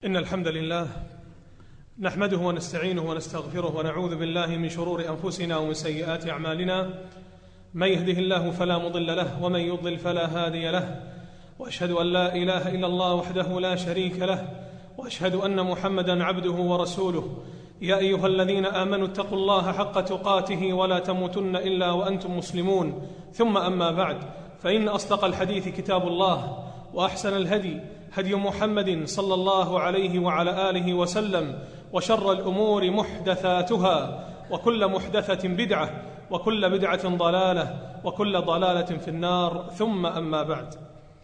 إن الحمد لله نحمده ونستعينه ونستغفره ونعوذ بالله من شرور أنفسنا ومن سيئات أعمالنا. من يهده الله فلا مضل له ومن يضلل فلا هادي له، وأشهد أن لا إله إلا الله وحده لا شريك له، وأشهد أن محمدا عبده ورسوله. يا أيها الذين آمنوا اتقوا الله حق تقاته ولا تموتن إلا وأنتم مسلمون. ثم أما بعد، فإن أصدق الحديث كتاب الله، وأحسن الهدي هدي محمد صلى الله عليه وعلى آله وسلم، وشر الأمور محدثاتها، وكل محدثة بدعة، وكل بدعة ضلالة، وكل ضلالة في النار. ثم أما بعد،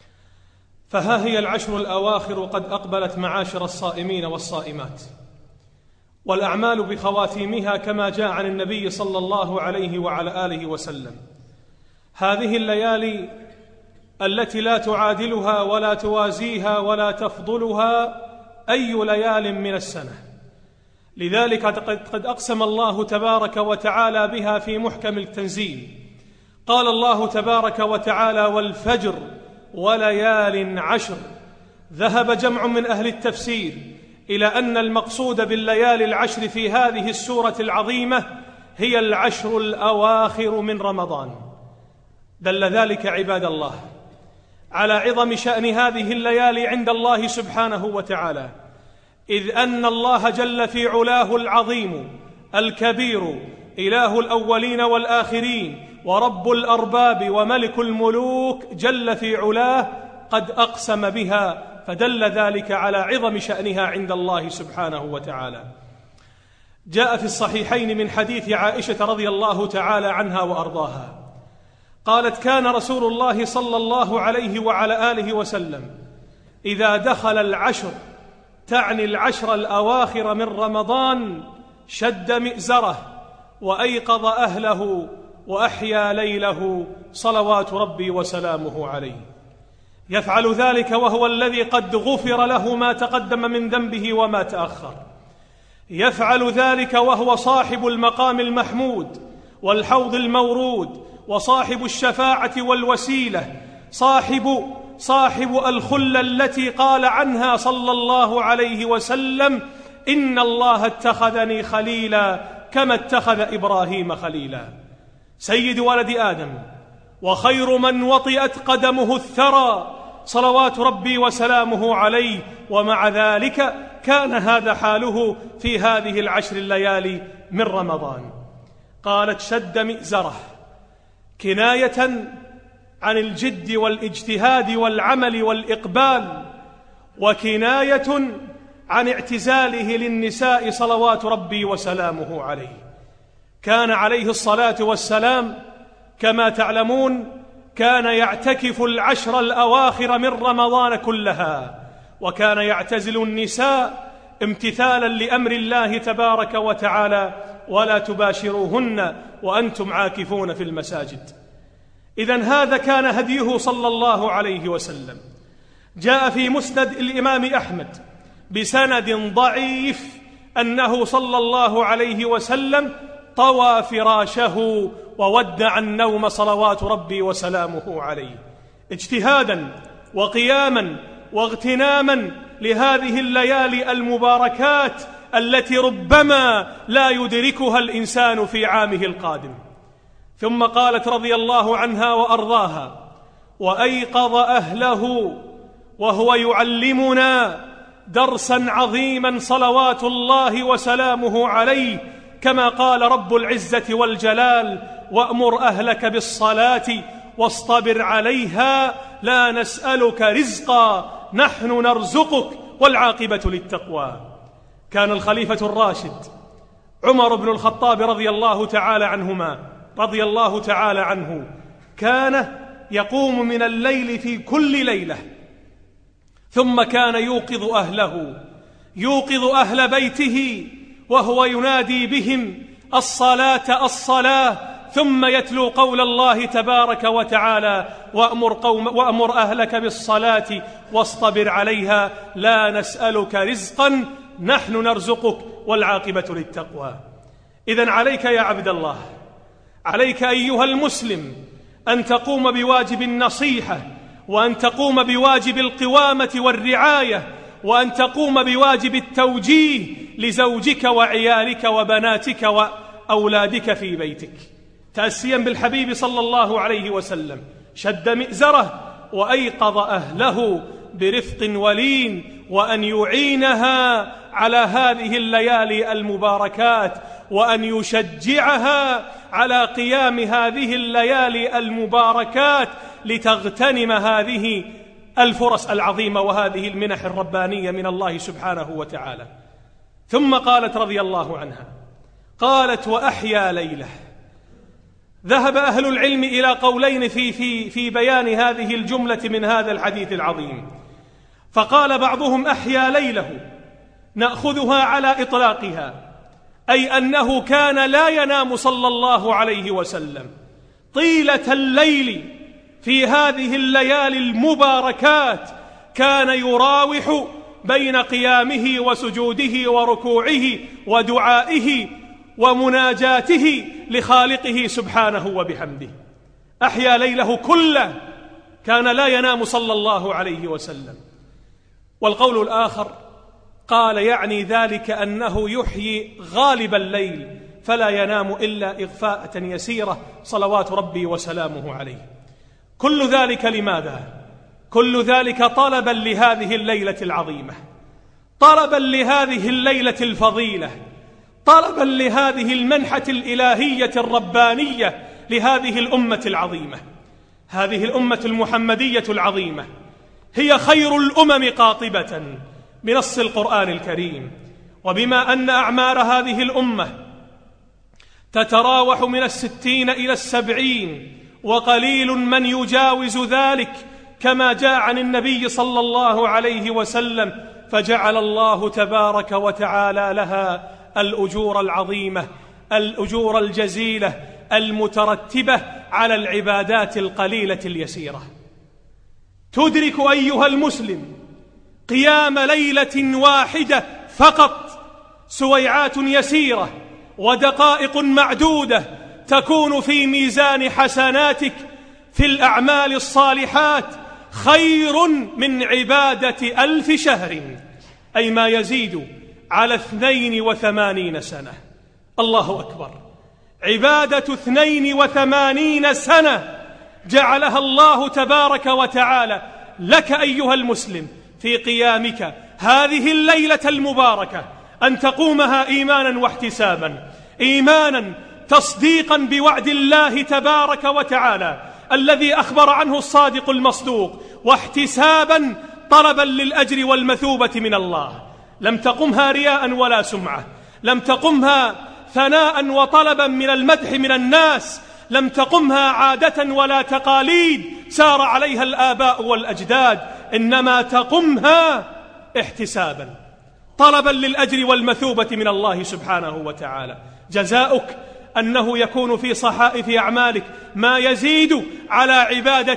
فها هي العشر الأواخر قد أقبلت معاشر الصائمين والصائمات، والأعمال بخواتيمها كما جاء عن النبي صلى الله عليه وعلى آله وسلم. هذه الليالي التي لا تعادلها ولا توازيها ولا تفضلها أي ليال من السنة، لذلك قد أقسم الله تبارك وتعالى بها في محكم التنزيل. قال الله تبارك وتعالى: والفجر وليال عشر. ذهب جمع من أهل التفسير إلى أن المقصود بالليالي العشر في هذه السورة العظيمة هي العشر الأواخر من رمضان. دل ذلك عباد الله على عظم شأن هذه الليالي عند الله سبحانه وتعالى، إذ أن الله جل في علاه العظيم الكبير إله الأولين والآخرين ورب الأرباب وملك الملوك جل في علاه قد أقسم بها، فدل ذلك على عظم شأنها عند الله سبحانه وتعالى. جاء في الصحيحين من حديث عائشة رضي الله تعالى عنها وأرضاها قالت: كان رسول الله صلى الله عليه وعلى آله وسلم إذا دخل العشر، تعني العشر الأواخر من رمضان، شد مئزره وأيقظ أهله وأحيا ليله صلوات ربي وسلامه عليه. يفعل ذلك وهو الذي قد غفر له ما تقدم من ذنبه وما تأخر. يفعل ذلك وهو صاحب المقام المحمود والحوض المورود، وصاحب الشفاعة والوسيلة، صاحب الخلة التي قال عنها صلى الله عليه وسلم: إن الله اتخذني خليلا كما اتخذ إبراهيم خليلا. سيد ولد آدم وخير من وطئت قدمه الثرى صلوات ربي وسلامه عليه، ومع ذلك كان هذا حاله في هذه العشر الليالي من رمضان. قالت: شد مئزره، كناية عن الجد والاجتهاد والعمل والإقبال، وكناية عن اعتزاله للنساء صلوات ربي وسلامه عليه. كان عليه الصلاة والسلام كما تعلمون كان يعتكف العشر الأواخر من رمضان كلها، وكان يعتزل النساء امتثالا لأمر الله تبارك وتعالى: ولا تباشروهن وأنتم عاكفون في المساجد. إذن هذا كان هديه صلى الله عليه وسلم. جاء في مسند الإمام أحمد بسند ضعيف أنه صلى الله عليه وسلم طوى فراشه وودع النوم صلوات ربي وسلامه عليه، اجتهادا وقياما واغتناما لهذه الليالي المباركات التي ربما لا يدركها الإنسان في عامه القادم. ثم قالت رضي الله عنها وأرضاها: وأيقظ أهله وهو يعلمنا درسا عظيما صلوات الله وسلامه عليه، كما قال رب العزة والجلال: وأمر أهلك بالصلاة واصطبر عليها لا نسألك رزقا نحن نرزقك والعاقبة للتقوى. كان الخليفة الراشد عمر بن الخطاب رضي الله تعالى عنه كان يقوم من الليل في كل ليلة، ثم كان يوقظ أهل بيته وهو ينادي بهم: الصلاة الصلاة، ثم يتلو قول الله تبارك وتعالى: وأمر أهلك بالصلاة واصطبر عليها لا نسألك رزقا نحن نرزقك والعاقبة للتقوى. إذن عليك يا عبد الله، عليك أيها المسلم أن تقوم بواجب النصيحة، وأن تقوم بواجب القوامة والرعاية وأن تقوم بواجب التوجيه لزوجك وعيالك وبناتك وأولادك في بيتك، تأسيا بالحبيب صلى الله عليه وسلم شد مئزره وأيقظ أهله برفق ولين، وأن يعينها على هذه الليالي المباركات، وأن يشجعها على قيام هذه الليالي المباركات لتغتنم هذه الفرص العظيمة وهذه المنح الربانية من الله سبحانه وتعالى. ثم قالت رضي الله عنها، قالت: وأحيا ليلة. ذهب أهل العلم إلى قولين في بيان هذه الجملة من هذا الحديث العظيم، فقال بعضهم: أحيا ليله نأخذها على إطلاقها، أي أنه كان لا ينام صلى الله عليه وسلم طيلة الليل في هذه الليالي المباركات، كان يراوح بين قيامه وسجوده وركوعه ودعائه ومناجاته لخالقه سبحانه وبحمده. أحيا ليله كله، كان لا ينام صلى الله عليه وسلم. والقول الآخر قال يعني ذلك أنه يحيي غالب الليل فلا ينام إلا إغفاءة يسيرة صلوات ربي وسلامه عليه. كل ذلك لماذا؟ كل ذلك طلبا لهذه الليلة العظيمة، طلبا لهذه الليلة الفضيلة، طلبا لهذه المنحة الإلهية الربانية لهذه الأمة العظيمة. هذه الأمة المحمدية العظيمة هي خير الأمم قاطبة بنص القرآن الكريم، وبما أن أعمار هذه الأمة تتراوح من 60 إلى 70 وقليل من يجاوز ذلك كما جاء عن النبي صلى الله عليه وسلم، فجعل الله تبارك وتعالى لها الأجور العظيمة، الأجور الجزيلة المترتبة على العبادات القليلة اليسيرة. تدرك أيها المسلم قيام ليلة واحدة فقط، سويعات يسيرة ودقائق معدودة تكون في ميزان حسناتك في الأعمال الصالحات خير من عبادة 1000 شهر، أي ما يزيد على 82 سنة. الله أكبر! عبادة 82 سنة جعلها الله تبارك وتعالى لك أيها المسلم في قيامك هذه الليلة المباركة، أن تقومها إيمانا واحتسابا، إيمانا تصديقا بوعد الله تبارك وتعالى الذي أخبر عنه الصادق المصدوق، واحتسابا طلبا للأجر والمثوبة من الله. لم تقمها رياء ولا سمعة، لم تقمها ثناء وطلبا من المدح من الناس، لم تقمها عادة ولا تقاليد سار عليها الآباء والأجداد، إنما تقمها احتسابا طلبا للأجر والمثوبة من الله سبحانه وتعالى. جزاؤك أنه يكون في صحائف أعمالك ما يزيد على عبادة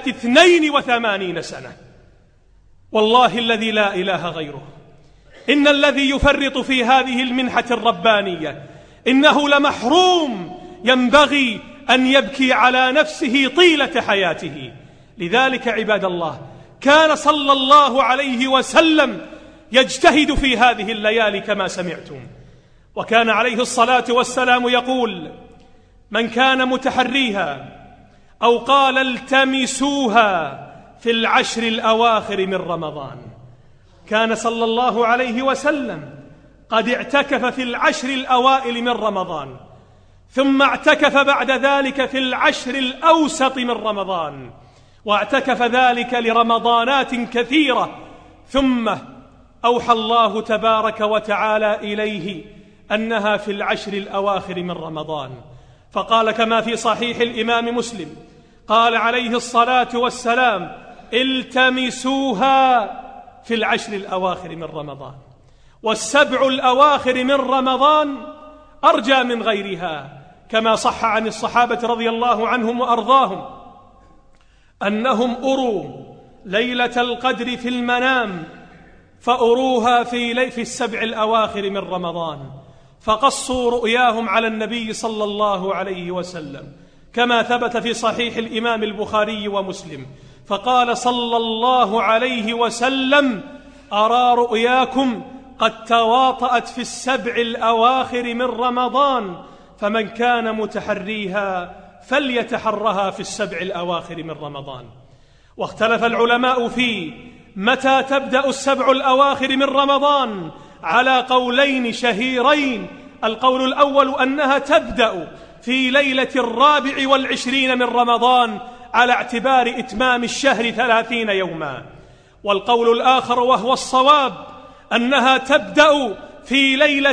82 سنة. والله الذي لا إله غيره، إن الذي يفرط في هذه المنحة الربانية إنه لمحروم، ينبغي أن يبكي على نفسه طيلة حياته. لذلك عباد الله كان صلى الله عليه وسلم يجتهد في هذه الليالي كما سمعتم، وكان عليه الصلاة والسلام يقول: من كان متحريها، أو قال التمسوها في العشر الأواخر من رمضان. كان صلى الله عليه وسلم قد اعتكف في العشر الأوائل من رمضان، ثم اعتكف بعد ذلك في العشر الأوسط من رمضان، واعتكف ذلك لرمضانات كثيرة، ثم أوحى الله تبارك وتعالى إليه أنها في العشر الأواخر من رمضان، فقال كما في صحيح الإمام مسلم، قال عليه الصلاة والسلام: التمسوها في العشر الأواخر من رمضان. والسبع الأواخر من رمضان أرجى من غيرها، كما صح عن الصحابة رضي الله عنهم وأرضاهم أنهم أروا ليلة القدر في المنام، فأروها في السبع الأواخر من رمضان، فقصوا رؤياهم على النبي صلى الله عليه وسلم، كما ثبت في صحيح الإمام البخاري ومسلم، فقال صلى الله عليه وسلم: أرى رؤياكم قد تواطأت في السبع الأواخر من رمضان، فمن كان متحريها فليتحرها في السبع الأواخر من رمضان. واختلف العلماء في متى تبدأ السبع الأواخر من رمضان على قولين شهيرين. القول الأول أنها تبدأ في ليلة 24 من رمضان على اعتبار إتمام الشهر 30 يوما، والقول الآخر وهو الصواب أنها تبدأ في ليلة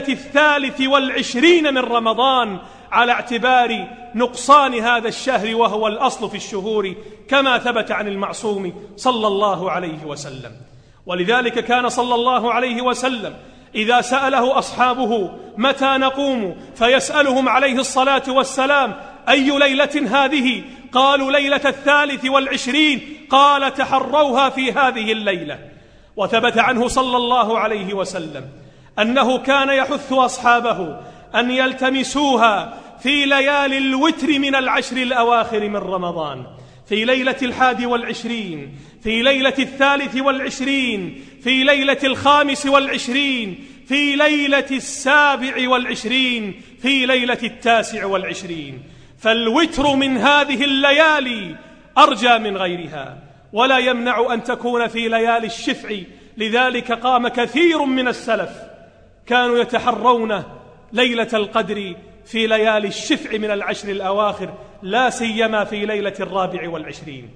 23 من رمضان على اعتبار نقصان هذا الشهر، وهو الأصل في الشهور كما ثبت عن المعصوم صلى الله عليه وسلم. ولذلك كان صلى الله عليه وسلم إذا سأله أصحابه متى نقوم فيسألهم عليه الصلاة والسلام أي ليلة هذه؟ قالوا ليلة 23، قال تحروها في هذه الليلة. وثبت عنه صلى الله عليه وسلم أنه كان يحث أصحابه أن يلتمسوها في ليالي الوتر من 10 الأواخر من رمضان، في ليلة 21، في ليلة 23، في ليلة 25، في ليلة 27، في ليلة 29. فالوتر من هذه الليالي أرجى من غيرها، ولا يمنع أن تكون في ليالي الشفع. لذلك قام كثير من السلف كانوا يتحرون ليلة القدر في ليالي الشفع من 10 الأواخر، لا سيما في ليلة 24.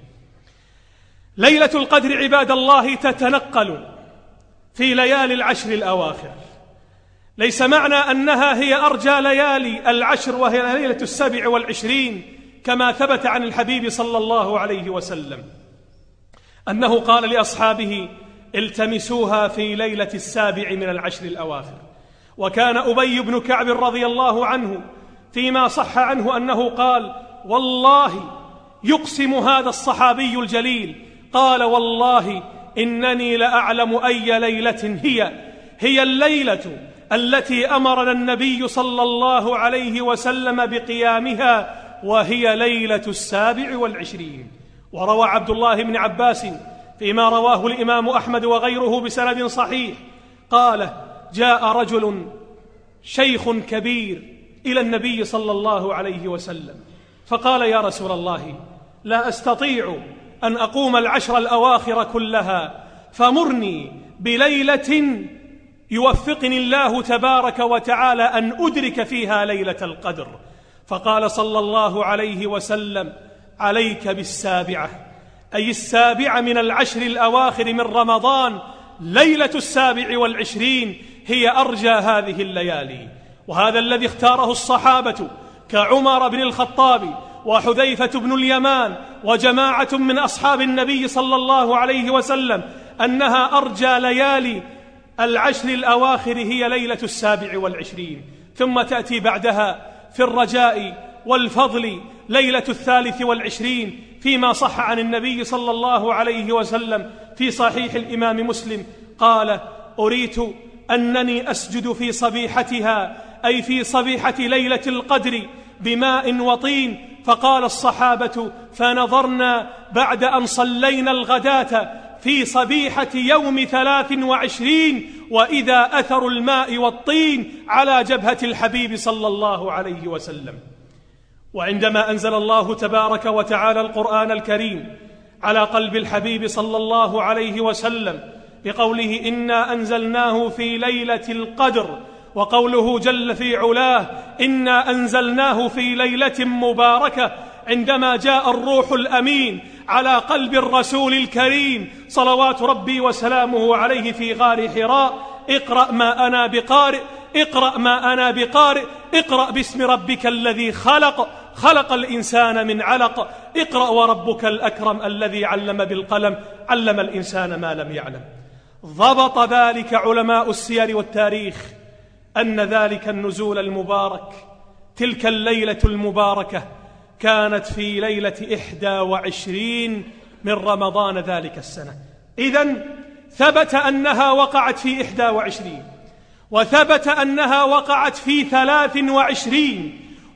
ليلة القدر عباد الله تتنقل في ليالي 10 الأواخر، ليس معنى أنها هي أرجى ليالي 10 وهي ليلة 27 كما ثبت عن الحبيب صلى الله عليه وسلم أنه قال لأصحابه التمسوها في ليلة 7 من 10 الأواخر. وكان أبي بن كعب رضي الله عنه فيما صح عنه أنه قال والله، يقسم هذا الصحابي الجليل، قال والله إنني لأعلم أي ليلة هي الليلة التي أمرنا النبي صلى الله عليه وسلم بقيامها، وهي ليلة 27. وروى عبد الله بن عباس فيما رواه الإمام أحمد وغيره بسند صحيح قال جاء رجل شيخ كبير إلى النبي صلى الله عليه وسلم فقال يا رسول الله، لا أستطيع أن أقوم 10 الأواخر كلها، فمرني بليلة يوفقني الله تبارك وتعالى أن أدرك فيها ليلة القدر. فقال صلى الله عليه وسلم عليك بالسابعة، أي 7 من 10 الأواخر من رمضان، ليلة 27 هي أرجى هذه الليالي. وهذا الذي اختاره الصحابة كعمر بن الخطاب وحذيفة بن اليمان وجماعة من أصحاب النبي صلى الله عليه وسلم، أنها أرجى ليالي 10 الأواخر هي ليلة 27، ثم تأتي بعدها في الرجاء والفضل ليلة 23 فيما صح عن النبي صلى الله عليه وسلم في صحيح الإمام مسلم قال أريت أنني أسجد في صبيحتها، أي في صبيحة ليلة القدر، بماء وطين. فقال الصحابة فنظرنا بعد أن صلينا الغداة في صبيحة يوم 23 وإذا أثر الماء والطين على جبهة الحبيب صلى الله عليه وسلم. وعندما أنزل الله تبارك وتعالى القرآن الكريم على قلب الحبيب صلى الله عليه وسلم بقوله إنا أنزلناه في ليلة القدر، وقوله جل في علاه إنا أنزلناه في ليلة مباركة، عندما جاء الروح الأمين على قلب الرسول الكريم صلوات ربي وسلامه عليه في غار حراء اقرأ ما أنا بقارئ، اقرأ ما أنا بقارئ، اقرأ باسم ربك الذي خلق، خلق الإنسان من علق، اقرأ وربك الأكرم الذي علم بالقلم، علم الإنسان ما لم يعلم. ضبط ذلك علماء السير والتاريخ أن ذلك النزول المبارك، تلك الليلة المباركة، كانت في ليلة 21 من رمضان ذلك السنة. إذن ثبت أنها وقعت في 21، وثبت أنها وقعت في 23،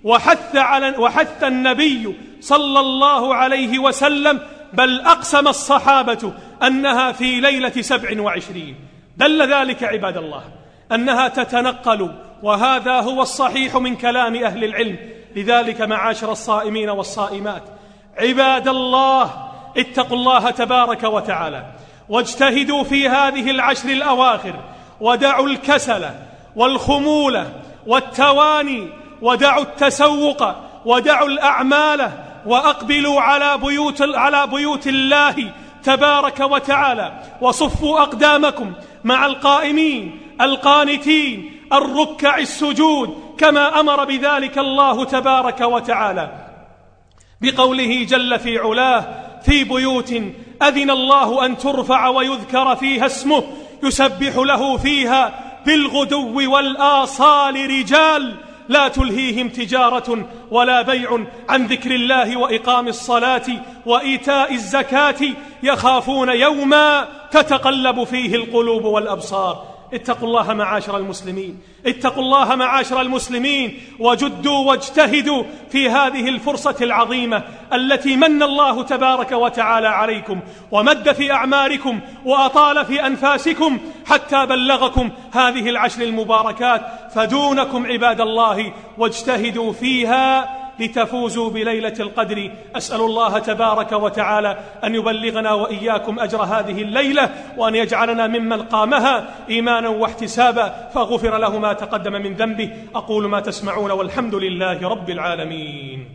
وحث النبي صلى الله عليه وسلم، بل أقسم الصحابة أنها في ليلة 27. دل ذلك عباد الله أنها تتنقل، وهذا هو الصحيح من كلام أهل العلم. لذلك معاشر الصائمين والصائمات عباد الله، اتقوا الله تبارك وتعالى واجتهدوا في هذه العشر الأواخر، ودعوا الكسل والخمول والتواني، ودعوا التسوق، ودعوا الأعمال، وأقبلوا على بيوت الله تبارك وتعالى، وصفوا أقدامكم مع القائمين القانتين الركع السجود، كما أمر بذلك الله تبارك وتعالى بقوله جل في علاه: في بيوت أذن الله أن ترفع ويذكر فيها اسمه يسبح له فيها بالغدو والآصال رجال لا تلهيهم تجارة ولا بيع عن ذكر الله وإقام الصلاة وإيتاء الزكاة يخافون يوما تتقلب فيه القلوب والأبصار. اتقوا الله معاشر المسلمين، اتقوا الله معاشر المسلمين، وجدوا واجتهدوا في هذه الفرصة العظيمة التي من الله تبارك وتعالى عليكم، ومد في أعماركم، وأطال في أنفاسكم حتى بلغكم هذه العشر المباركات. فدونكم عباد الله واجتهدوا فيها لتفوزوا بليلة القدر. أسأل الله تبارك وتعالى أن يبلغنا وإياكم أجر هذه الليلة، وأن يجعلنا ممن قامها إيمانا واحتسابا فغفر له ما تقدم من ذنبه. أقول ما تسمعون، والحمد لله رب العالمين.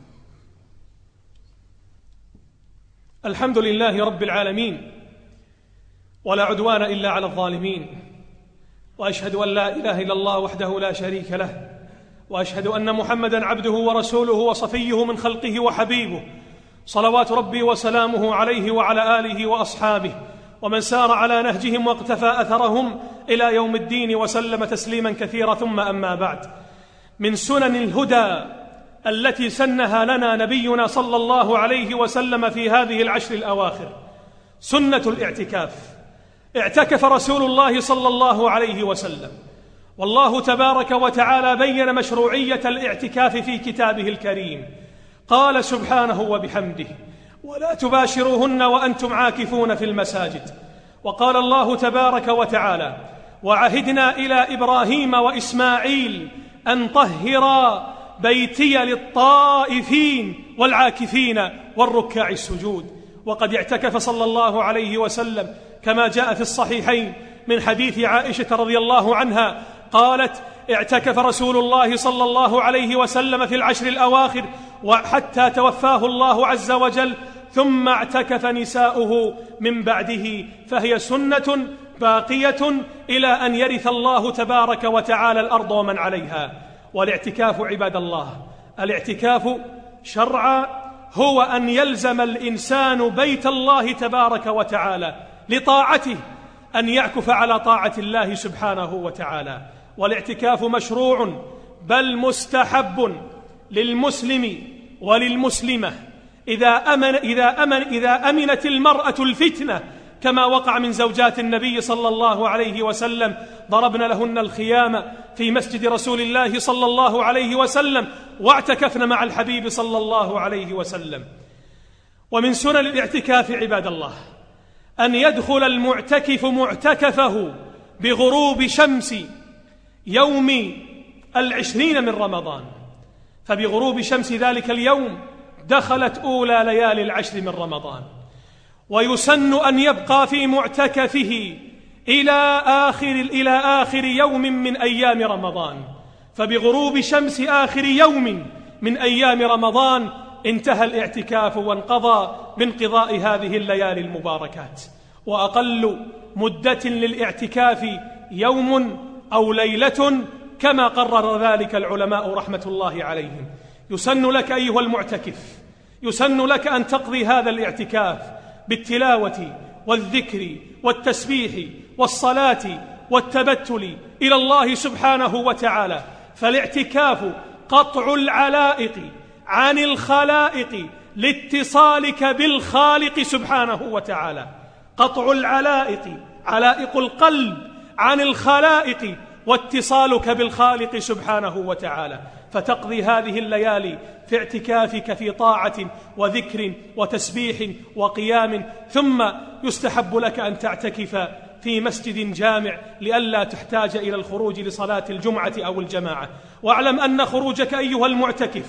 الحمد لله رب العالمين، ولا عدوان إلا على الظالمين، وأشهد أن لا إله إلا الله وحده لا شريك له، وأشهد أن محمدًا عبده ورسوله وصفيه من خلقه وحبيبه، صلوات ربي وسلامه عليه وعلى آله وأصحابه ومن سار على نهجهم واقتفى أثرهم إلى يوم الدين، وسلم تسليما كثيرا. ثم أما بعد، من سنن الهدى التي سنها لنا نبينا صلى الله عليه وسلم في هذه العشر الأواخر سنة الاعتكاف. اعتكف رسول الله صلى الله عليه وسلم، والله تبارك وتعالى بين مشروعية الاعتكاف في كتابه الكريم. قال سبحانه وبحمده: ولا تباشروهن وأنتم عاكفون في المساجد. وقال الله تبارك وتعالى: وعهدنا إلى إبراهيم وإسماعيل أن طهرا بيتي للطائفين والعاكفين والركع السجود. وقد اعتكف صلى الله عليه وسلم كما جاء في الصحيحين من حديث عائشة رضي الله عنها قالت: اعتكف رسول الله صلى الله عليه وسلم في العشر الأواخر وحتى توفاه الله عز وجل، ثم اعتكف نساؤه من بعده، فهي سنة باقية إلى أن يرث الله تبارك وتعالى الأرض ومن عليها. والاعتكاف عباد الله، الاعتكاف شرعا هو أن يلزم الإنسان بيت الله تبارك وتعالى لطاعته، أن يعكف على طاعة الله سبحانه وتعالى. والاعتكاف مشروع بل مستحب للمسلم وللمسلمة إذا أمنت المرأة الفتنة، كما وقع من زوجات النبي صلى الله عليه وسلم، ضربن لهن الخيام في مسجد رسول الله صلى الله عليه وسلم واعتكفن مع الحبيب صلى الله عليه وسلم. ومن سنن الاعتكاف عباد الله أن يدخل المعتكف معتكفه بغروب شمس يوم 20 من رمضان، فبغروب شمس ذلك اليوم دخلت أولى ليالي العشر من رمضان. ويسن أن يبقى في معتكفه إلى آخر يوم من أيام رمضان، فبغروب شمس آخر يوم من أيام رمضان انتهى الاعتكاف وانقضى بانقضاء هذه الليالي المباركات. وأقل مدة للاعتكاف يوم أو ليلة، كما قرر ذلك العلماء رحمة الله عليهم. يسن لك أيها المعتكف، يسن لك أن تقضي هذا الاعتكاف بالتلاوة والذكر والتسبيح والصلاة والتبتل إلى الله سبحانه وتعالى. فالاعتكاف قطع العلائق عن الخلائق لاتصالك بالخالق سبحانه وتعالى. قطع العلائق، علائق القلب، عن الخلائق، واتصالك بالخالق سبحانه وتعالى. فتقضي هذه الليالي في اعتكافك في طاعة وذكر وتسبيح وقيام. ثم يستحب لك أن تعتكف في مسجد جامع لئلا تحتاج إلى الخروج لصلاة الجمعة أو الجماعة. واعلم أن خروجك أيها المعتكف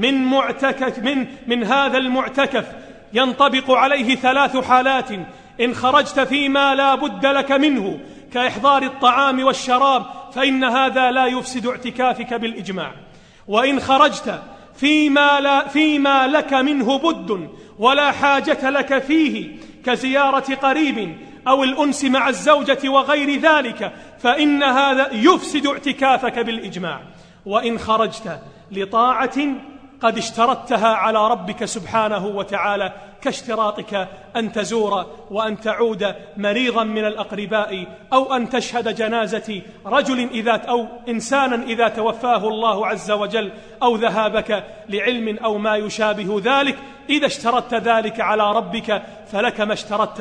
من هذا المعتكف ينطبق عليه 3 حالات. إن خرجت فيما لا بد لك منه كإحضار الطعام والشراب فإن هذا لا يفسد اعتكافك بالإجماع. وإن خرجت فيما لك منه بد ولا حاجة لك فيه كزيارة قريب أو الأنس مع الزوجة وغير ذلك فإن هذا يفسد اعتكافك بالإجماع. وإن خرجت لطاعة قد اشترطتها على ربك سبحانه وتعالى كاشتراطك أن تزور وأن تعود مريضا من الأقرباء أو أن تشهد جنازة رجل أو إنسانا إذا توفاه الله عز وجل أو ذهابك لعلم أو ما يشابه ذلك، إذا اشترطت ذلك على ربك فلك ما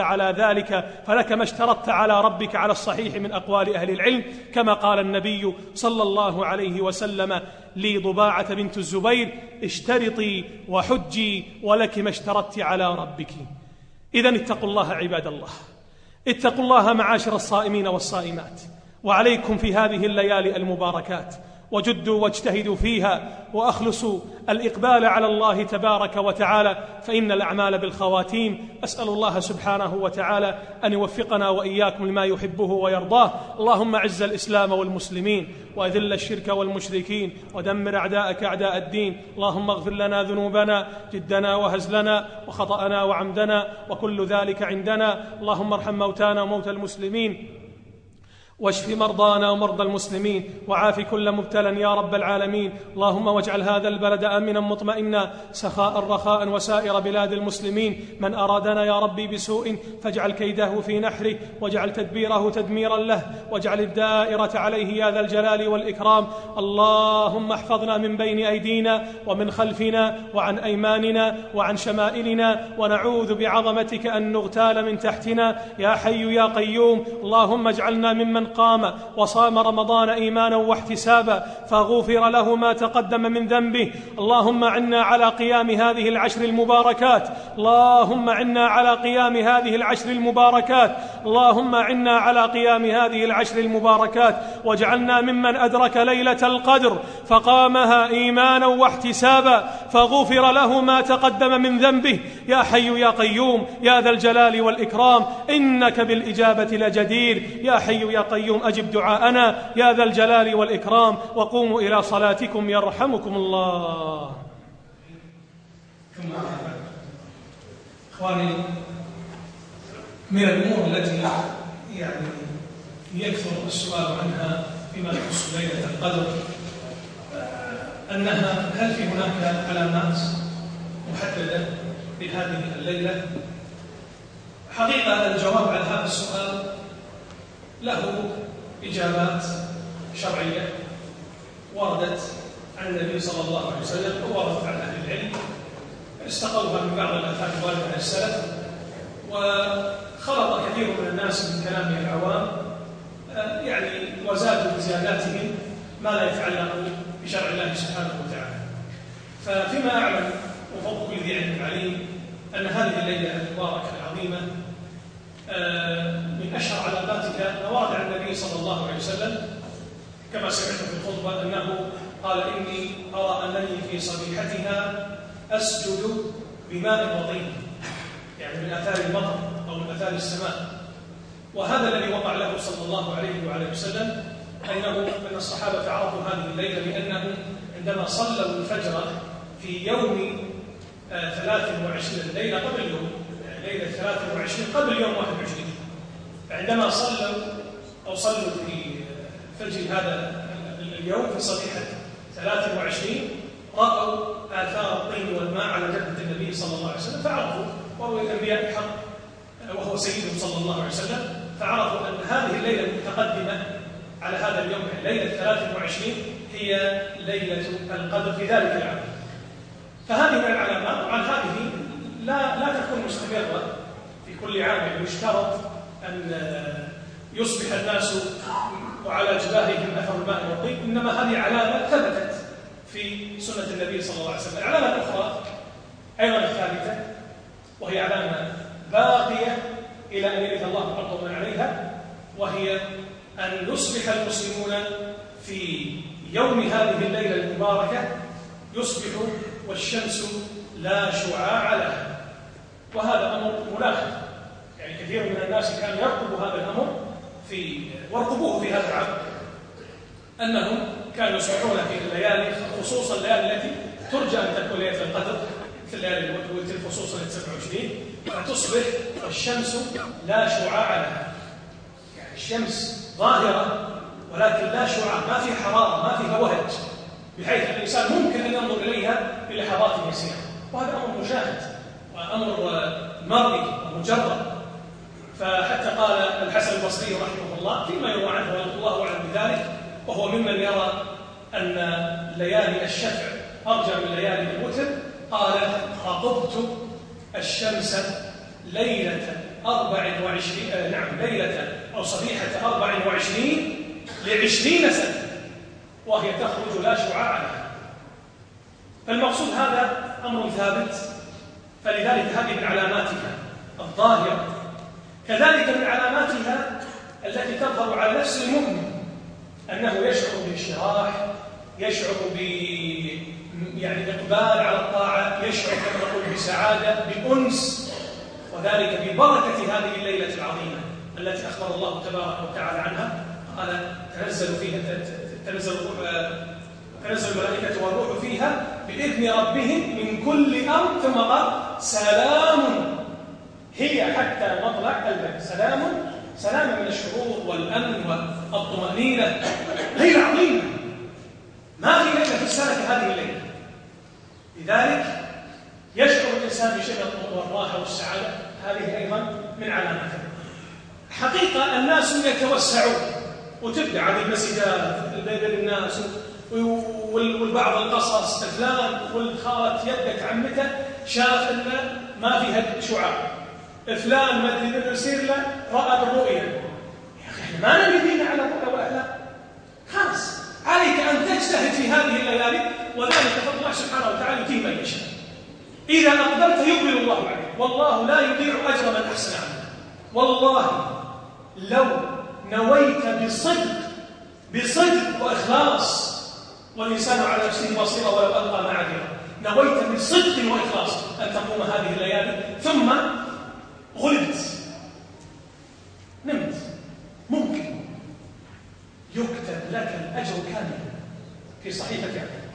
اشترطت على ربك على الصحيح من أقوال أهل العلم، كما قال النبي صلى الله عليه وسلم لضباعة بنت الزبير: اشترطي وحجي ولك ما اشترطت على ربك. إذن اتقوا الله عباد الله، اتقوا الله معاشر الصائمين والصائمات، وعليكم في هذه الليالي المباركات وجدوا واجتهدوا فيها وأخلصوا الإقبال على الله تبارك وتعالى فإن الأعمال بالخواتيم. أسأل الله سبحانه وتعالى أن يوفقنا وإياكم لما يحبه ويرضاه. اللهم أعز الإسلام والمسلمين وأذل الشرك والمشركين ودمر أعداءك أعداء الدين. اللهم اغفر لنا ذنوبنا جدنا وهزلنا وخطأنا وعمدنا وكل ذلك عندنا. اللهم ارحم موتانا وموتى المسلمين واشف مرضانا ومرضى المسلمين وعاف كل مبتلى يا رب العالمين. اللهم واجعل هذا البلد آمنا مطمئنا سخاء رخاء وسائر بلاد المسلمين. من أرادنا يا ربي بسوء فاجعل كيده في نحره واجعل تدبيره تدميرا له واجعل الدائرة عليه يا ذا الجلال والإكرام. اللهم احفظنا من بين أيدينا ومن خلفنا وعن أيماننا وعن شمائلنا ونعوذ بعظمتك أن نغتال من تحتنا يا حي يا قيوم. اللهم اجعلنا ممن قام وصام رمضان إيمانا واحتسابا فغفر له ما تقدم من ذنبه. اللهم عنا على قيام هذه العشر المباركات، اللهم عنا على قيام هذه العشر المباركات، اللهم عنا على قيام هذه العشر المباركات واجعلنا ممن أدرك ليلة القدر فقامها إيمانا واحتسابا فغفر له ما تقدم من ذنبه يا حي يا قيوم يا ذا الجلال والإكرام إنك بالإجابة لجدير. يا حي يا قيوم أجب دعاءنا يا ذا الجلال والإكرام. وقوموا إلى صلاتكم يرحمكم الله. إخواني، من الأمور التي يكثر السؤال عنها فيما يخص ليلة القدر أنها هل في هناك علامات محددة لهذه الليلة؟ حقيقة الجواب على هذا السؤال له إجابات شرعية وردت عن النبي صلى الله عليه وسلم ووردت عن أهل العلم استقوها من بعض الآثار الواردة عن السلف، وخلط كثير من الناس من كلام العوام وزادوا بزياداتهم ما لا يتعلق بشرع الله سبحانه وتعالى. ففيما أعلم وفوق كل ذي علم عليم أن هذه الليلة المباركة العظيمة من أشهر علاماتها ما ورد عن النبي صلى الله عليه وسلم كما سمعت في الخطبة أنه قال: إني أرى أنني في صبيحتها أسجد بماء وطين، يعني من آثار المطر أو من آثار السماء. وهذا الذي وقع له صلى الله عليه وعلى وسلم أن الصحابة عرفوا هذه الليلة بأنهم عندما صلوا الفجر في يوم 23 ليلة قبل اليوم، ليلة 23 قبل يوم 21، فعندما صلوا في فجر هذا اليوم في صبيحة 23 رأوا آثار الطين والماء على جبهة النبي صلى الله عليه وسلم فعرفوا، وروي الأنبياء بحق وهو سيدهم صلى الله عليه وسلم، فعرفوا أن هذه الليلة المتقدمة على هذا اليوم ليلة 23 هي ليلة القدر في ذلك العام. فهذه من العلامات، وعن هذه لا تكون مستمرة في كل عام، يعني يشترط أن يصبح الناس وعلى جباههم أثر الماء والطين، إنما هذه علامة ثبتت في سنة النبي صلى الله عليه وسلم. العلامة الأخرى أيضا الثالثة وهي علامة باقية إلى أن يرث الله الأرض ومن عليها، وهي أن يصبح المسلمون في يوم هذه الليلة المباركة يصبح والشمس لا شعاع لها. وهذا أمر ملاحظ، يعني كثير من الناس كان يرقب هذا الأمر وارقبوه في هذا العام، أنهم كانوا يصبحون في الليالي، خصوصا الليالي التي ترجى أن تكون ليلة القدر، مثل الليالي الوتر خصوصا 27، فتصبح والشمس لا شعاع لها، يعني الشمس ظاهرة ولكن لا شعاع، ما في حرارة، ما فيها وهج، بحيث الإنسان ممكن أن ينظر إليها بلحظات يسيرة. وهذا أمر مشاهد وأمر مرئي ومجرد. فحتى قال الحسن البصري رحمه الله فيما يروى عنه والله أعلم بذلك، وهو ممن يرى أن ليالي الشفع أرجى من ليالي الوتر، قال: رقبت الشمس ليلة 24 ليلة أو صبيحة 24 ل20 سنة وهي تخرج لا شعاع لها. فالمقصود هذا أمر ثابت، فلذلك هذه من علاماتها الظاهرة. كذلك من علاماتها التي تظهر على نفس المؤمن أنه يشعر بانشراح، يشعر يعني إقبال على الطاعة، يشعر كما نقول بسعادة، بأنس، وذلك ببركة هذه الليلة العظيمة التي أخبر الله تبارك وتعالى عنها. قال: تنزل الملائكة والروح فيها بإذن ربهم من كل أمر، ثم قال: سلام هي حتى مطلع الفجر. سلام من الشرور والأمن والطمأنينة. ليلة عظيمة، ما في ليلة في السنة كهذه الليلة. لذلك يشعر الإنسان بشدة والراحة والسعادة. هذه أيضا من علاماتها. حقيقة الناس يتوسعون وتبدأ عن المسجات للناس والبعض القصص، فلان والخالة يدك عمته شاف أن ما فيها شعاع، فلان ما ادري من يصير له رأى بالرؤيا. يا أخي ما نبي دين على الرؤيا والأحلام، خلاص عليك أن تجتهد في هذه الليالي، وذلك فضل الله سبحانه وتعالى يؤتيه من يشاء. إذا أقبلت يقبل الله عليك، والله لا يضيع أجر من أحسن عملا. والله لو نويت بصدق وإخلاص، والإنسان على نفسه بصيرة ولو ألقى معاذيره، نويت بصدق وإخلاص أن تقوم هذه الليالي ثم غلبت، نمت، ممكن يكتب لك الأجر كامل في صحيفة عملك.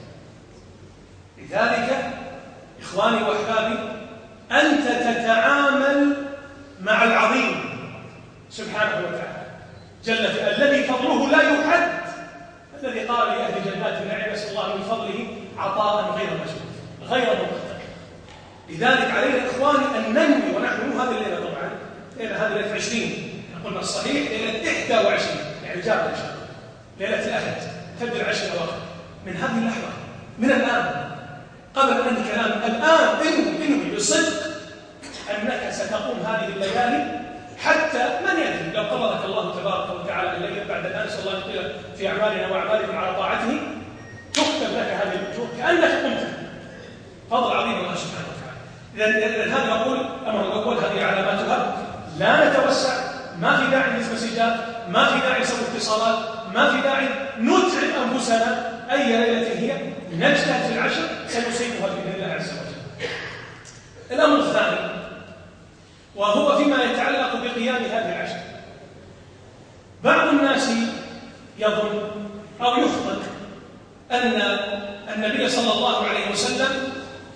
لذلك إخواني وأحبابي، أنت تتعامل مع العظيم سبحانه وتعالى جل في الذي فضله لا يحد، الذي قال لأهل جنات النعيم: نسأل الله من فضله عطاء غير مجدود غير منقطع. لذلك علينا إخواني أن ننوي، ونحن هذه الليلة طبعا هذه ليلة 20، قلنا الصحيح ليلة 21 يعني جاب إن شاء الله ليلة الأحد تبدأ 10 أواخر من هذه اللحظة، من الآن، قبل أن كلام الآن انوي بصدق أنك ستقوم هذه الليالي، حتى من يدري لو قبضك الله تبارك وتعالى الليل بعد الآن، نسأل الله أن يقبل في أعمالنا وأعمالكم على طاعته، تكتب لك هذه الأجور كأنك قمت. فضل عظيم الله سبحانه وتعالى. إذن هذا نقول أمر الأول، هذه علاماتها. لا نتوسع، ما في داعي نسمع مسجات، ما في داعي نسوي اتصالات، ما في داعي نتعب أنفسنا. أي ليلة هي نجتهد في العشر سنصيبها بإذن الله عز وجل. الأمر الثاني وهو فيما يتعلق بقيام هذه العشر. بعض الناس يظن أو يخطئ أن النبي صلى الله عليه وسلم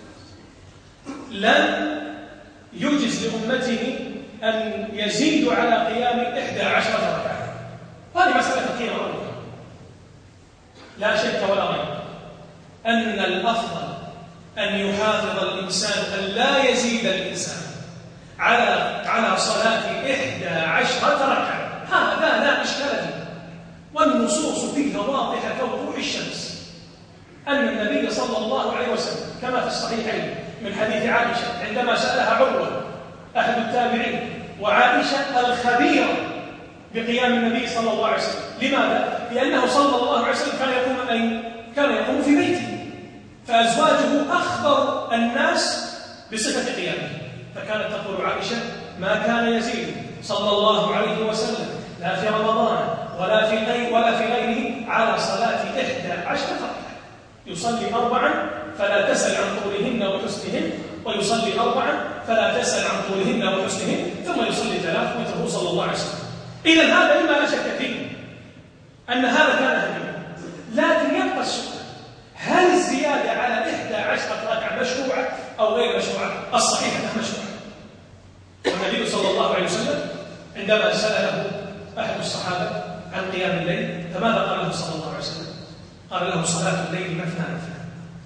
لن يجز لأمته أن يزيدوا على قيام 11 ركعة. هذه مسألة فقهية معروفة لا شك ولا ريب أن الأفضل أن يحافظ الإنسان، أن لا يزيد الإنسان على صلاة 11 ركعة. هذا لا إشكال فيه، والنصوص فيها واضحة كوضوح الشمس. أن النبي صلى الله عليه وسلم كما في الصحيحين من حديث عائشة عندما سألها عروة أحد التابعين، وعائشة الخبيرة بقيام النبي صلى الله عليه وسلم. لماذا؟ لأنه صلى الله عليه وسلم كان يقوم في بيته، فأزواجه أخبر الناس بصفة قيامه، فكانت تقول عائشة: ما كان يزيد صلى الله عليه وسلم لا في رمضان ولا في غيره على صلاة 11 ركعة. يصلي 4 فلا تسأل عن طولهن وحسنهن، ويصلي 4 فلا تسأل عن طولهن وحسنهن، ثم يصلي 3 ويتركه صلى الله عليه وسلم. إذا هذا مما لا شك فيه أن هذا كان هديه. لكن يبقى السؤال: هل الزيادة على 11 ركعة مشروعة أو غير مشروعة؟ الصحيح أنها مشروعة. والنبي صلى الله عليه وسلم عندما سأله أحد الصحابة عن قيام الليل فماذا قال له صلى الله عليه وسلم؟ قال له: صلاة الليل مثنى مثنى.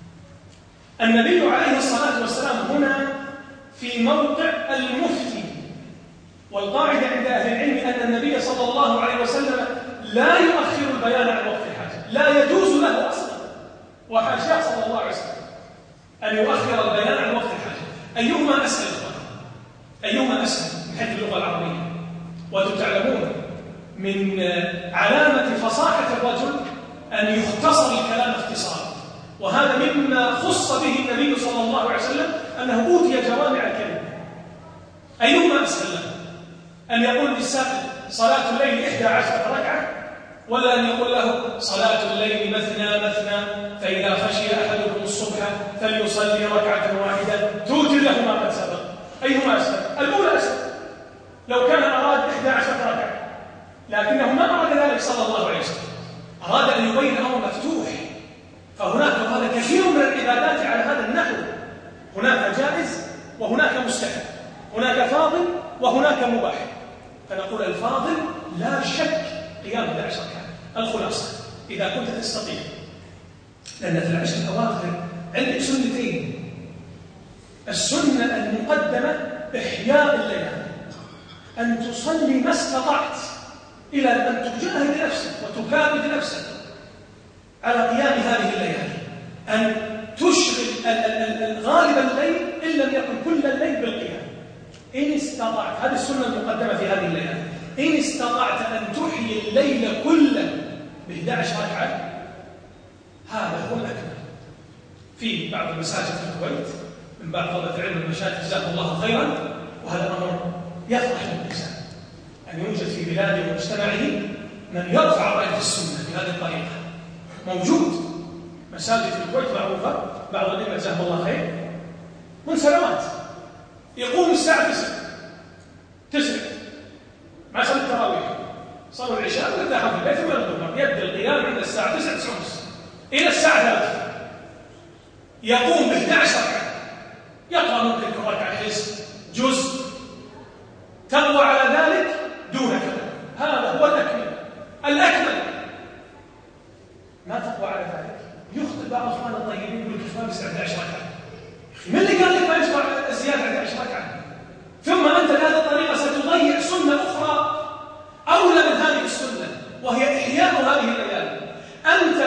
النبي عليه الصلاة والسلام هنا في موقع المفتي، والقاعدة عند أهل العلم أن النبي صلى الله عليه وسلم لا يؤخر البيان عن وقت الحاجة، لا يجوز له أصلا، وحاشاه صلى الله عليه وسلم أن يؤخر البيان عن وقت الحاجة. أيهما أسهل؟ أيهما أسهل من حيث اللغة العربية؟ وأنتم تعلمون من علامة فصاحة الرجل أن يختصر الكلام اختصارا، وهذا مما خص به النبي صلى الله عليه وسلم أنه أوتي جوامع الكلمة. أيهما أسهل له؟ أن يقول للسائل: صلاة الليل 11 ركعة، ولا أن يقول له: صلاة الليل مثنى مثنى، فإذا خشي أحدكم الصبح فليصلي ركعة واحدة توتر له ما قد سبق؟ أيهما أسهل؟ الأولى أسهل. لو كان أراد 11 ركعة، لكنه ما أراد ذلك صلى الله عليه وسلم، أراد أن يبين أمر مفتوح. فهناك هذا كثير من العبادات على هذا النحو، هناك جائز وهناك مستحب، هناك فاضل وهناك مباح. فنقول الفاضل لا شك قيام 11 ركعة. الخلاصة: إذا كنت تستطيع، لأن في العشر الأواخر عندك سنتين. السنة المقدمة إحياء الليل، أن تصلي ما استطعت إلى أن تجاهد نفسك وتكابد نفسك على قيام هذه الليالي، أن تشغل غالب الليل إن لم يكن كل الليل بالقيام إن استطعت. هذه السنة المقدمة في هذه الليالي. إن استطعت أن تحيي الليل كله ب11 ركعة، هذا هو الأكمل. في بعض المساجد في الكويت من بعض طلبة العلم والمشايخ جزاهم الله خيرا، وهذا أمر يفرح الإنسان أن يوجد في بلاده ومجتمعه من يرفع راية السنة بهذه الطريقة. موجود مساجد في الكويت معروفة، بعض الأئمة جزاهم الله خير من سنوات يقوم الساعة 9 ما صلى التراويح، صلوا العشاء وارتاحوا في البيت ثم ينظر، يبدأ القيام عند الساعة 9 إلى الساعة 3، يقوم ب11 ركعة، يقرأ ممكن كل ركعة حزب جزء، تقوى على ذلك دون كلام. هذا هو الأكمل. ما تقوى على ذلك يخطئ بعض اخوان الطيبين يقول لك ما بيسعى 11 ركعة. من اللي قال لك ما يشرع الزيادة على 11 ركعة؟ ثم أنت بهذه الطريقة ستضيع سنة أخرى أولى من هذه السنة، وهي إحياء هذه الليالي. أنت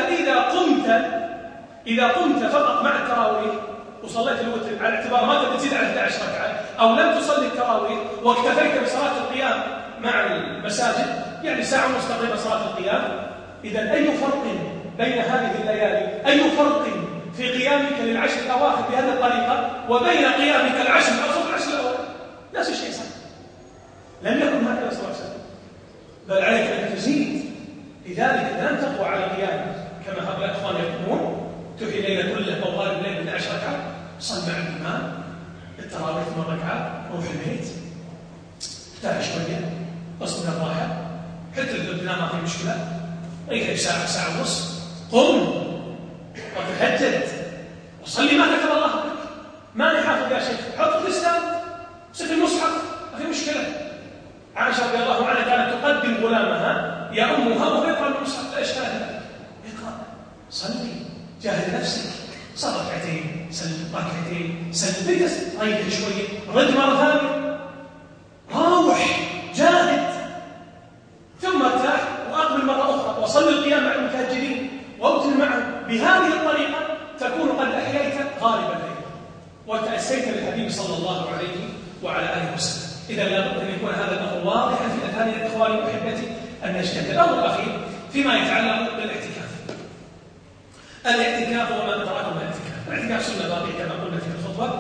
إذا قمت فقط مع التراويح وصليت الوتر على اعتبار ما تبي تزيد على 11 ركعة، أو لم تصلي التراويح واكتفيت بصلاة القيام مع المساجد، يعني ساعة ونص تقريبا صلاة القيام، إذا أي فرق بين هذه الليالي، أي فرق في قيامك للعشر الأواخر بهذه الطريقة وبين قيامك العشر الأواخر بالعشر الأول؟ نفس الشيء صح. لم يكن هكذا صلى الله عليه وسلم، بل عليك أن تزيد. لذلك لن تقوى على قيامك كما هؤلاء الأخوان يقولون تحيي الليل كله أو غالب الليل 11 ركعة، صل مع الإمام التراويح 8 ركعات، روح البيت ارتاح شوية، اصبر الراحة، حتى لو تنام ما في مشكلة، ريح ساعة ساعة ونص، قم وتهجد وصلي ما كتب الله لك. ما نحافظ يا شيخ، حط الإسلام سك المصحف، ما في مشكلة. عائشة رضي الله عنها كانت تقدم غلامها يأمها وهو يقرأ المصحف، لا إشكال لك، اقرأ صلي جاهد نفسك، صل ركعتين سل ركعتين سل بجس، ريح شوية، رد مرة ثانية، روح جاهد، ثم ارتاح وأقبل مرة أخرى وصل القيام مع المتهجدين وابتل معهم. بهذه الطريقة تكون قد أحييت غالب الليل وتأسيت بالحبيب صلى الله عليه وعلى آله وسلم. إذا لابد أن يكون هذا الأمر واضحا في أذهان الإخوان وأحبتي أن نجتهد. الأمر الأخير فيما يتعلق بالاعتكاف. الاعتكاف وما أدراك ما الاعتكاف. الاعتكاف سنة باقية كما قلنا في الخطبة،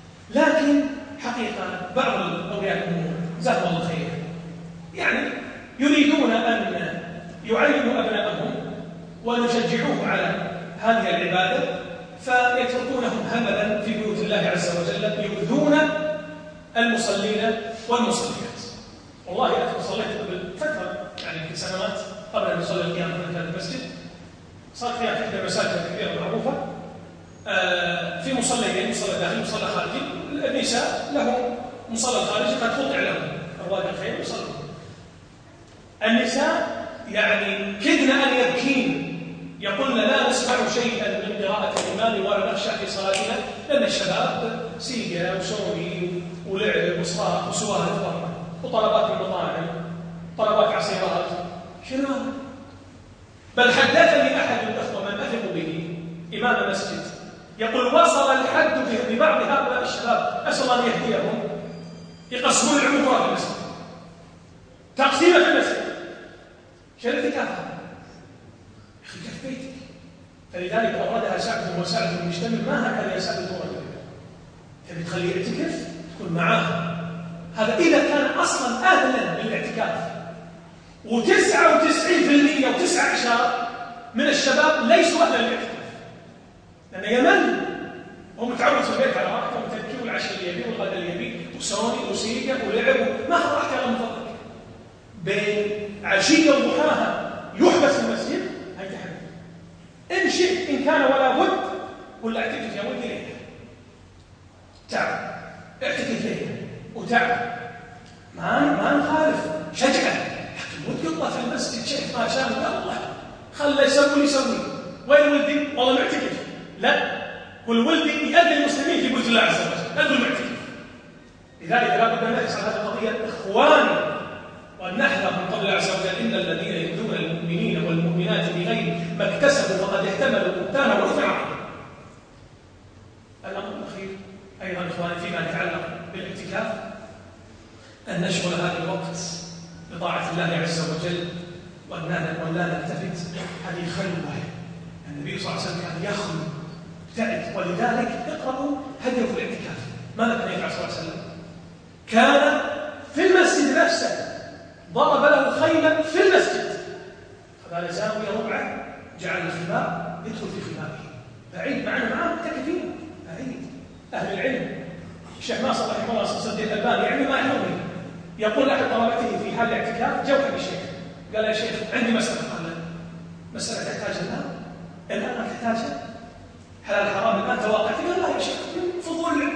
لكن حقيقة بعض أولياء الأمور جزاهم الله خير يعني يريدون أن يعلموا أبنائهم ونشجعوهم على هذه العبادة، فيتركونهم هملا في بيوت الله عز وجل يؤذون المصلين والمصليات. والله يا أخي صليت قبل فترة يعني في سنوات قبل أن يصلي القيام في هذا المسجد، صار فيها إحدى المساجد الكبيرة المعروفة في مصليين، مصلى داخلي ومصلى خارجي. النساء لهم مصلى خارجي قد قطع لهم أرواد الخير يصلون. النساء يعني كدنا أن يبكين، يقولن لا نسمع شيئا من قراءة الإمام ولا نخشى في صلاتنا، لأن الشباب سيجا وسوني ولعب وصراخ وسواهد برا وطلبات المطاعم طلبات عصيرات شنو. بل حدثني أحد الأخوة من أثق به إمام مسجد يقول وصل الحد ببعض هؤلاء الشباب أسأل الله أن يهديهم يقسمون العمر في المسجد، تقسيمة في المسجد شريتك هذا أخي كيف بيتك. فلذلك أوردها سعد بن وسعد المجتمع ما هكذا يا سعد الدورة تبي تخليه يعتكف تكون معاه. هذا إذا كان أصلا أهلا للاعتكاف، و99% و19 من الشباب ليسوا أهلا للاعتكاف، لأنه يمل هو متعود في البيت على راحته ومتذكر العشاء اللي يبيه والغداء اللي يبيه وسوني وسيجا ولعب ما راحت على مفضلك. بين عشية وضحاها يحبس في المسجد هاي تحدث. إن شئت إن كان ولا بد قل اعتكف يا ولدي ليلة، تعب اعتكف ليلة وتعب ما نخالف شجعه، لكن ود في المسجد شيخ ما شاء الله خله يسوي اللي يسوي. وين ولدي؟ والله معتكف. لا، كل ولدي يؤذي المسلمين في بيت الله عز وجل، أنتم معتكف. لذلك لا بد ان نحرص على هذه القضيه اخواني، وان نحذر من قول الله عز وجل ان الذين يؤذون المؤمنين والمؤمنات بغير ما اكتسبوا فقد احتملوا بهتانا واثما عظيما. الامر الاخير ايضا اخواني فيما يتعلق بالاعتكاف ان نشغل هذا الوقت بطاعه الله عز وجل وان لا نلتفت. هذه خلوه النبي صلى الله عليه وسلم كان يخلو ابتعد، ولذلك اقرأوا هديه في الاعتكاف. ماذا كان يفعل صلى الله عليه وسلم؟ كان في المسجد نفسه ضرب له خيمة في المسجد، فقال زاوية ربعة جعل الخباء يدخل في خبائه بعيد معاه متكفين بعيد. أهل العلم الشيخ ناصر رحمه الله صدق الألباني يعني ما يحضرني يقول أحد طلبته في حال الاعتكاف جوحة بالشيخ قال يا شيخ عندي مسألة، قال مسألة تحتاج الآن ما تحتاجها حلال حرام الآن تواقعت. قال لا يا شيخ فضول العلم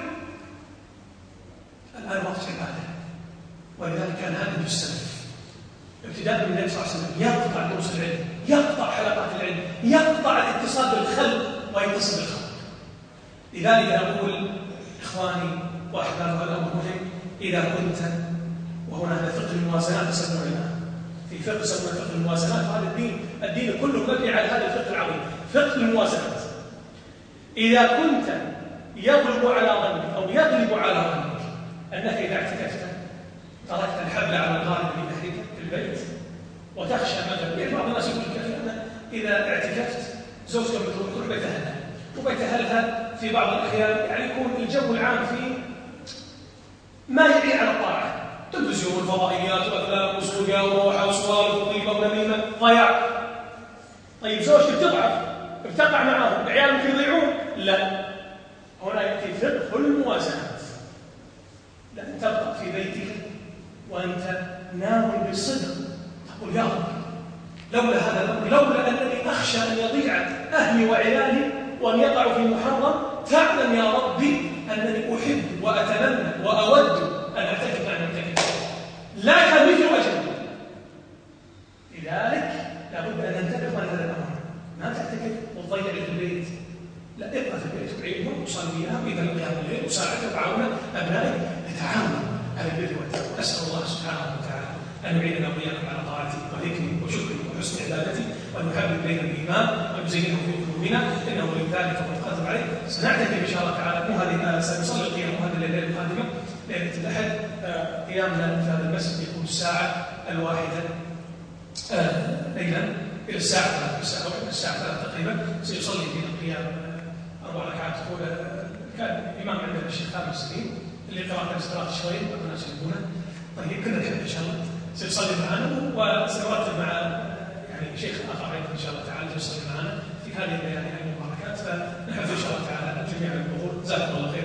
الآن وقت عبادة. ولذلك كان هذا السلف ابتداء من النبي صلى الله عليه وسلم يقطع دروس العلم، يقطع حلقات العلم، يقطع الاتصال بالخلق ويتصل بالخلق. لذلك أقول إخواني وأحبابي الأمر مهم. إذا كنت وهنا هذا فقه الموازنات يسمونه في فقه يسمونه فقه الموازنات، وهذا الدين كله مبني على هذا الفقه العظيم فقه الموازنات. إذا كنت يغلب على ظنك أو يغلب على ظنك أنك إذا اعتكفت تركت الحبل على الغالب من ناحيتك في البيت وتخشى مثلا، يعني بعض الناس يقول لك أن إذا اعتكفت زوجك تروح بيت أهلها، وبيت أهلها في بعض الأحيان يعني يكون الجو العام فيه ما يعين على الطاعة، تلفزيون فضائيات وأفلام وسوقة وروحة وسوالف وطيبة ونميمة ضياع. طيب زوجك بتضعف ارتقع معهم عيالك يضيعون، لا، هنا يأتي فقه الموازنات. لأن تبقى في بيتك وأنت ناوي بالصدق تقول يا رب لولا هذا الأمر، لولا أنني أخشى أن يضيع أهلي وعيالي وأن يقعوا في محرم، تعلم يا ربي أنني أحب وأتمنى وأود أن أعتكف مع المعتكف، لا كان مثل وجهي. لذلك لابد أن ننتبه من هذا الأمر، ما تعتكف وتضيع في البيت، لا، ابقى في البيت وعينهم وصليها وإذا قيام الليل وساعته وعاونه أبنائك يتعاونوا على البر والتقوى. أسأل الله سبحانه وتعالى أن يعيننا وإياكم على طاعته وذكره وشكره وحسن عبادته، وأن يحبب إلينا الإيمان وأن يزينه في قلوبنا، إنه لذلك والقدر عليه. سنعتكف إن شاء الله تعالى سنصلي القيام هذه الليلة القادمة ليلة الأحد. قيامنا في هذا المسجد يكون الساعة 1 ليلا إلى الساعة 3 تقريبا. سيصلي في القيام 4 ركعات. كان الإمام عندنا الشيخ خالد السليم اللي قرأت الاستراحة شوي والناس يحبونه. طيب كنا نحب إن شاء الله سيصلي معنا وسنرتب مع يعني شيخ آخر أيضا إن شاء الله تعالى يصلي معنا في هذه الليالي المباركات، فنحرص إن شاء الله تعالى الجميع على الحضور. جزاكم الله خير.